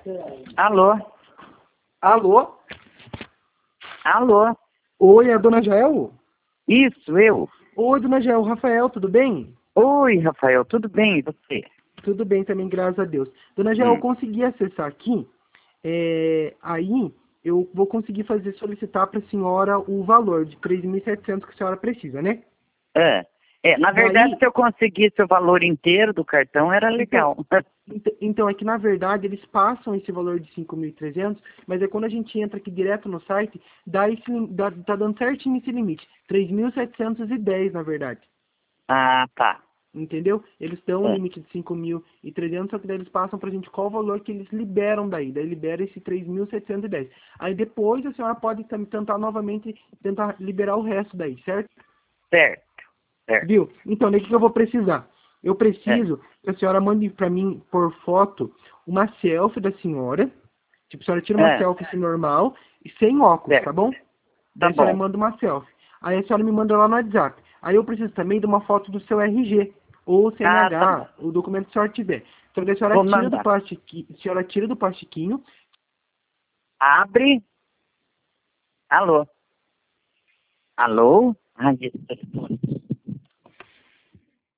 Alô? Alô? Alô? Oi, é a dona Jael? Isso, eu. Oi, dona Jael, Rafael, tudo bem? Oi, Rafael, tudo bem? E você? Tudo bem também, graças a Deus. Dona Jael, eu Hum. consegui acessar aqui, aí eu vou conseguir solicitar para a senhora o valor de 3.700 que a senhora precisa, né? Na verdade, Daí, se eu conseguisse o valor inteiro do cartão, era então, legal. então, é que na verdade eles passam esse valor de 5.300, mas é quando a gente entra aqui direto no site, tá dando certinho esse limite, 3.710 na verdade. Ah, tá. Entendeu? Eles dão um É, limite de 5.300, só que daí eles passam pra gente qual o valor que eles liberam daí. Daí libera esse 3.710. Aí depois a senhora pode tentar novamente, tentar liberar o resto daí, certo? certo, certo. Viu? Então, daí o que eu vou precisar? Eu É, preciso que a senhora mande pra mim, por foto, uma selfie da senhora. Tipo, a senhora tira uma é, selfie assim, normal e sem óculos, tá certo. bom? Tá Daí a senhora bom. manda uma selfie. Aí a senhora me manda lá no WhatsApp. Aí eu preciso também de uma foto do seu RG, ou Ah, tá bom. CNH, o documento que a senhora tiver. Então daí a senhora Vou tira do mandar. plastiquinho, a senhora tira do plastiquinho. Abre. Alô? Alô? Ai, esse telefone.